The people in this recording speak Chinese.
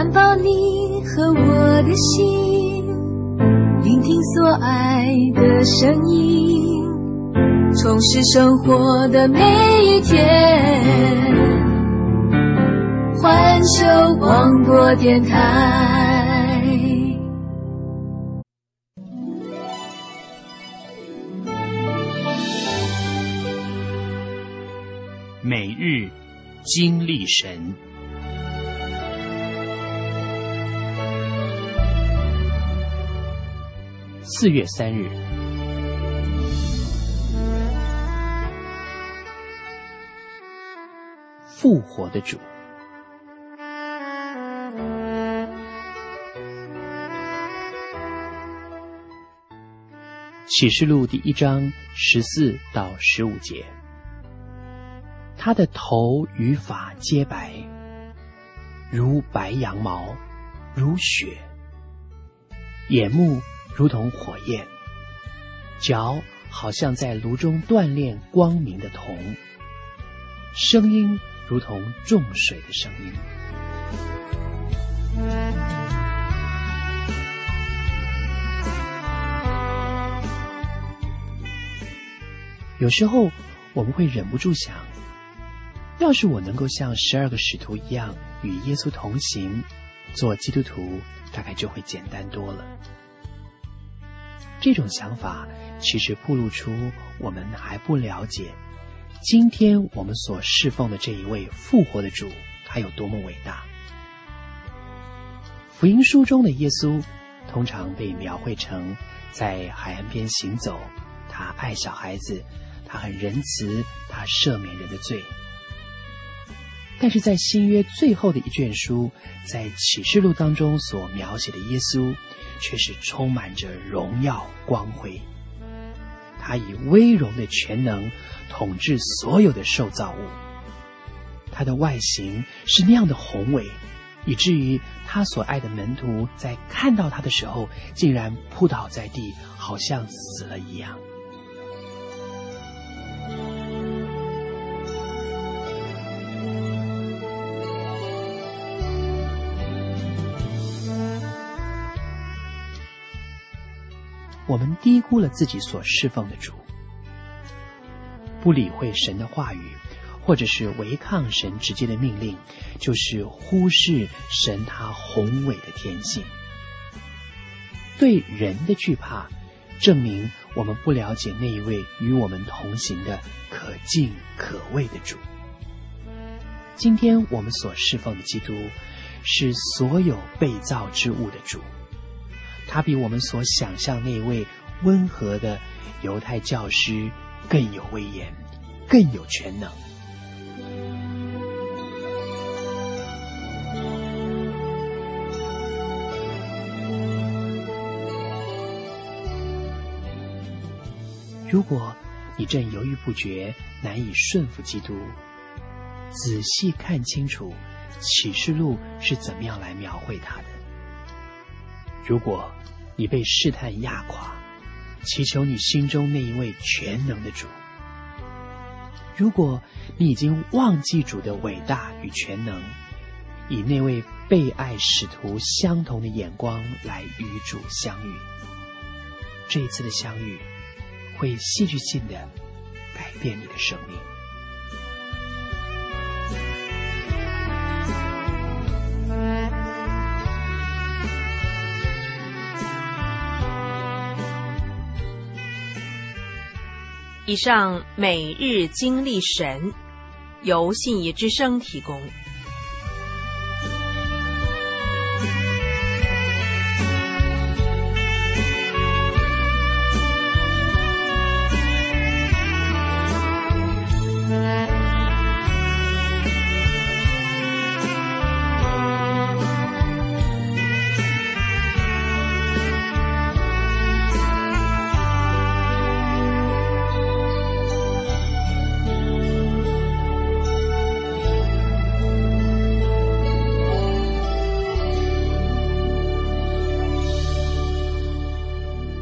环抱你和我的心，聆听所爱的声音，充实生活的每一天。环球广播电台。 每日经历神。4月3日，复活的主。启示录第1章14到15节。他的头与发皆白，如白羊毛，如雪；眼目如同火焰，脚好像在炉中锻炼光明的铜，声音如同众水的声音。有时候我们会忍不住想，要是我能够像12个使徒一样与耶稣同行，做基督徒大概就会简单多了。这种想法其实暴露出我们还不了解今天我们所侍奉的这一位复活的主他有多么伟大。福音书中的耶稣通常被描绘成在海岸边行走，他爱小孩子，他很仁慈，他赦免人的罪。但是在新约最后的一卷书，在启示录当中所描写的耶稣却是充满着荣耀光辉，他以威荣的全能统治所有的受造物，他的外形是那样的宏伟，以至于他所爱的门徒在看到他的时候竟然扑倒在地，好像死了一样。我们低估了自己所侍奉的主，不理会神的话语，或者是违抗神直接的命令，就是忽视神他宏伟的天性。对人的惧怕，证明我们不了解那一位与我们同行的可敬可畏的主。今天我们所侍奉的基督，是所有被造之物的主，他比我们所想象那位温和的犹太教师更有威严，更有全能。如果你正犹豫不决，难以顺服基督，仔细看清楚启示录是怎么样来描绘他的。如果你被试探压垮，祈求你心中那一位全能的主。如果你已经忘记主的伟大与全能，以那位被爱使徒相同的眼光来与主相遇，这一次的相遇会戏剧性的改变你的生命。 以上每日经历神由信义之声提供。